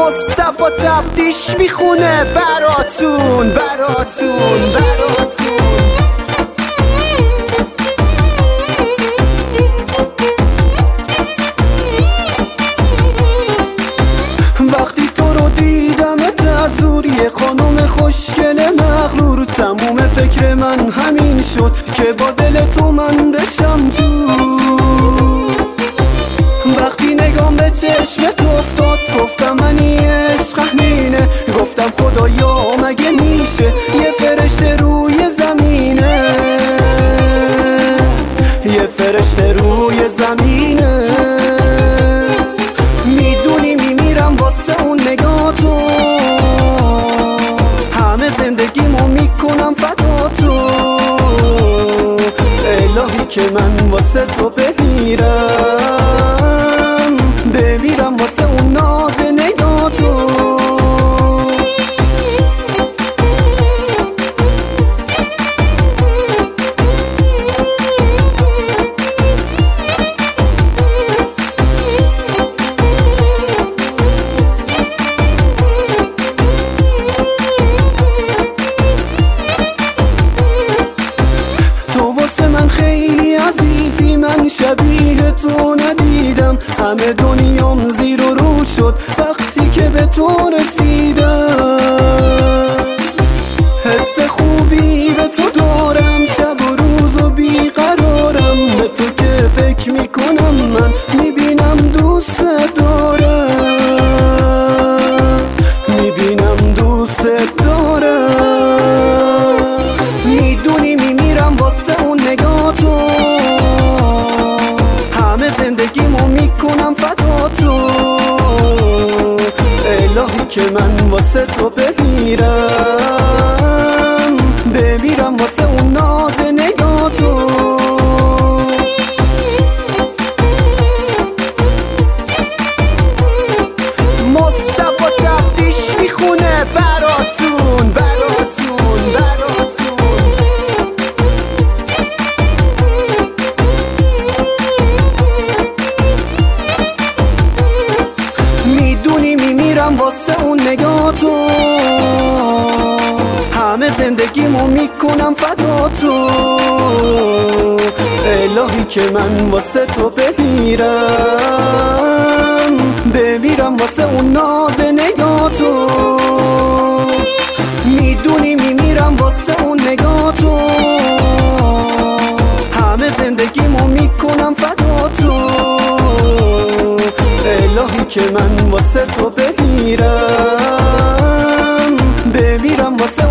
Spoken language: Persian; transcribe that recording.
مصطفی تفتیش میخونه براتون براتون براتون. وقتی تو رو دیدمت از دور، یه خانم خوشگل مغرور، تموم فکر من همین شد که با دل تو من بشم جور. وقتی نگام به چشمت افتاد گفتم منی عشق همینه، گفتم خدایا مگه میشه یه فرشته روی زمینه، یه فرشته روی زمینه. میدونی میمیرم واسه اون نگاه تو، همه زندگیمو میکنم فدا تو. الهی که من واسه تو بمیرم، بمیرم واسه اون ناز نگاه تو. خیلی عزیزی، من شبیه تو ندیدم، همه دنیام زیر و رو شد وقتی که به تو رسیدم. حس خوبی به تو دارم، شب و روز و بیقرارم، به تو که فکر میکنم من میبینم دوست دارم، میبینم دوست دارم. میدونی میمیرم واسه اون نگاه تو، همه زندگیمو میکنم فدا تو. الهی که من واسه تو بمیرم، بمیرم واسه اون ناز نگاه تو. مصطفی تفتیش میخونه براتون براتون براتون. میدونی میمیرم واسه اون نگاه تو، همه زندگیمو میکنم فدا تو. الهی که من واسه تو بمیرم، بمیرم واسه اون ناز نگاه تو. میدونی میمیرم واسه اون نگاه تو، همه زندگیمو میکنم فدا تو. الهی که من واسه تو بمیرم، بمیرم واسه